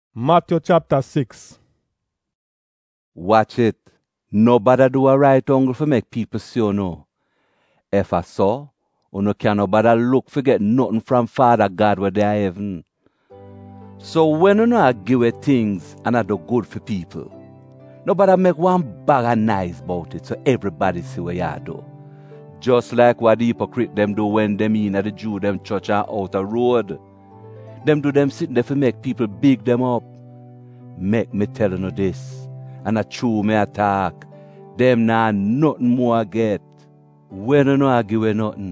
Matthew chapter 6. Watch it. Nobody do a right angle for make people see you know. If I saw, you can nobody look for get nothing from Father God where they are heaven. So when you know I give away things and I do good for people, nobody make one bag of nice about it so everybody see what you do. Just like what the hypocrite them do when them in at the Jew them church and out the road. Them do them sitting there for make people big them up. Make me tell you this, and I chew me attack. Them nah nothing more I get. When you know I give away nothing,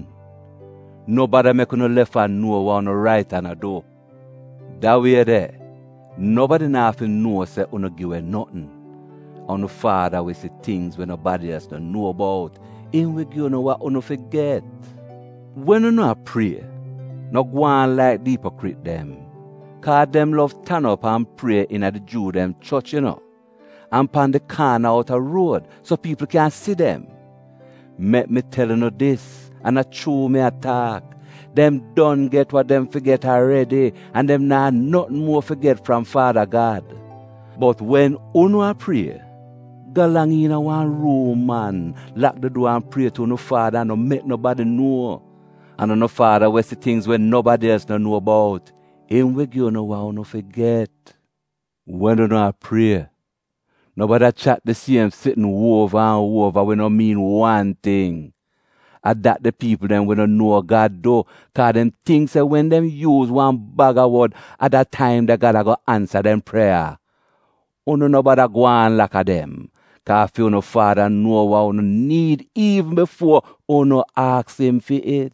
nobody make you no left and know what no right and I do. That way there, nobody nah have to know say you no give away nothing. On the Father we see things when nobody else don't know about. In we give you know what you no forget. When you know I pray, no go on like the hypocrite them. Cause them love turn up and pray in the Jew them church, you know. And pan the corner out a road so people can see them. Make me tell you this, and I chew me attack. Them done get what them forget already, and them nah nothing more forget from Father God. But when uno a pray, go long in a one room, man, lock the door and pray to no Father and no make nobody know. And no Father we see things when nobody else don't know about. In we give you know what no forget. When you know pray, nobody chat the same sitting over and over we no mean one thing. And that the people them we don't know God do. Cause them things say when them use one bag of word at that time that God go answer them prayer. Uno nobody go on like a them. Cause if you no Father know what you need even before uno ask him for it.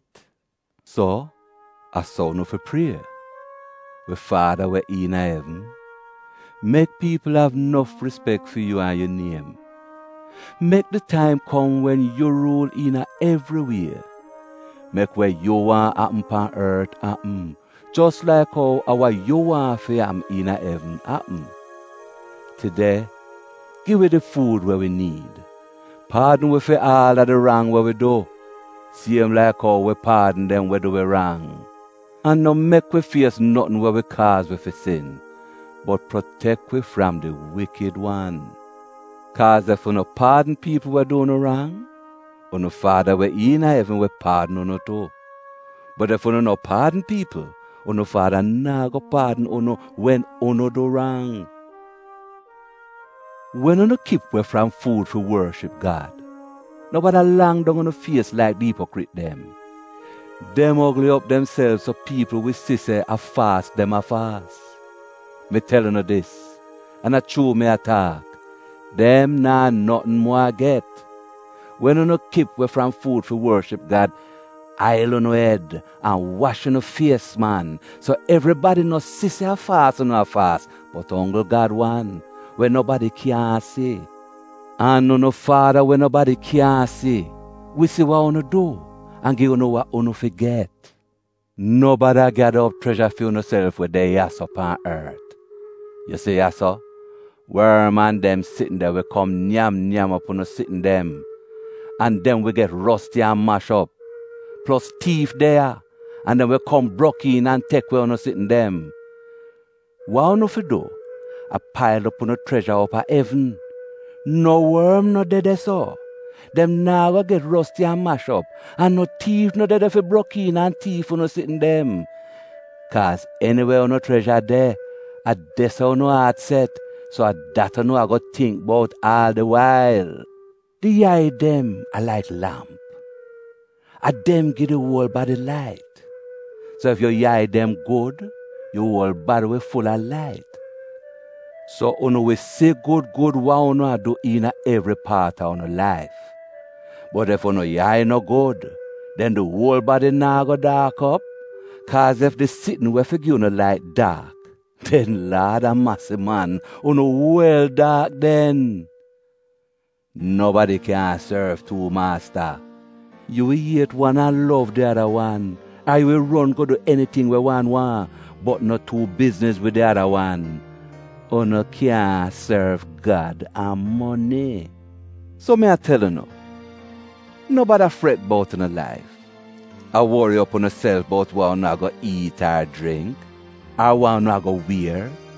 So, I saw no for prayer. We Father we in heaven. Make people have enough respect for you and your name. Make the time come when you rule in everywhere. Make where you want happen on earth happen. Just like how our you want for happen in heaven happen. Today, give we the food where we need. Pardon we for all of the wrong where we do. Same like how we pardon them where do we wrong. And no make we face nothing where we cause we for sin, but protect we from the wicked one. Cause if we no pardon people who do no wrong, no Father we in heaven we pardon no too. But if we no pardon people, no Father nah go pardon no when no do wrong. When no keep we from food for worship God, nobody long down on the face like the hypocrite them. Them ugly up themselves so people will see say a fast them a fast. Me telling you this, and I chew me attack. Them nah nothing more get. When you no keep we from food for worship God, oil on your head and wash on your face, man. So everybody no see say a fast or no a fast, but only God one, where nobody can see. And no Father where nobody can see. We see what you do. And give you know what you forget. Nobody gather up treasure for yourself where they are upon earth. You see, so worm and them sitting there will come nyam up on sitting them. And then we get rusty and mash up. Plus thief there. And then we come broke in and take where on sitting them. What you do? A pile up on a treasure up at heaven. No worm no dead so. Them now go get rusty and mash up. And no thief no dead if it broke in and thief no sitting them. Cause anywhere no treasure there, a des no heart set. So a that no I go think about all the while. The eye them a light lamp. A them give the whole body light. So if your eye them good, your whole body will full of light. So uno will say good what uno do in every part of uno life. But if uno eye no good, then the whole body now go dark up. Cause if the sitting where figure uno light dark, then Lord a massive man, uno well dark then. Nobody can serve two masters. You will hate one and love the other one. I will run go do anything we one want, but not do business with the other one. Uno can't serve God and money. So may I tell you now, nobody fret about in a life. I worry up on yourself about what you go eat or drink, or what you go wear.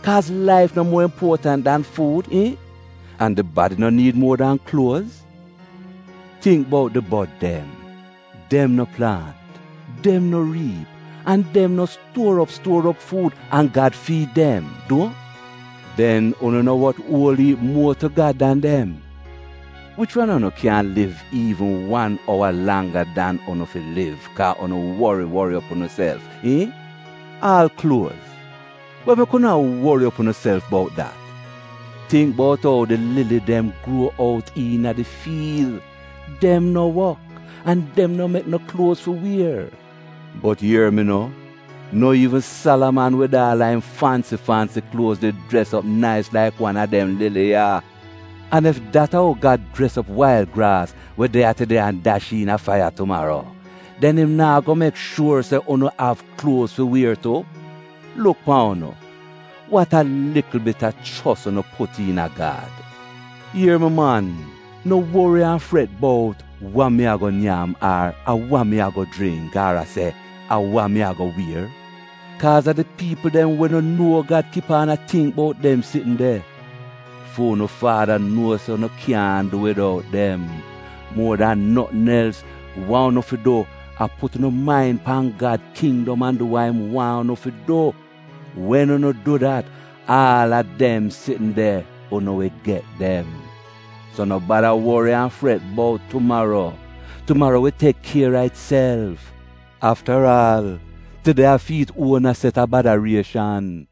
'Cause life no more important than food, eh? And the body no need more than clothes. Think about the bud them. Them no plant, them no reap, and them no store up food, and God feed them, don't? Then you know what only more to God than them? Which one of you can live even 1 hour longer than you fi live? 'Cause you worry up on yourself, eh? All clothes. But we could not worry up on yourself about that. Think about how the lily them grow out in the field. Them no work, and them no make no clothes for wear. But hear me now, no even Solomon with all them fancy clothes they dress up nice like one of them lily, yeah. And if that how God dress up wild grass where they are today and dash in a fire tomorrow, then him now go make sure say you no have clothes for wear too. Look pon you. What a little bit of trust you put in a God. Hear me, man. No worry and fret about what me a go yam or what me a go drink or I say what me a go wear. 'Cause of the people them when you know God keep on a think about them sitting there. For no Father knows so no can't do without them. More than nothing else, want no fi do I put no mind pan God kingdom and do what him want no fi do. When you no do that, all of them sitting there, you know we get them. So no bother worry and fret about tomorrow. Tomorrow will take care of itself. After all, today our feet own a set of botheration.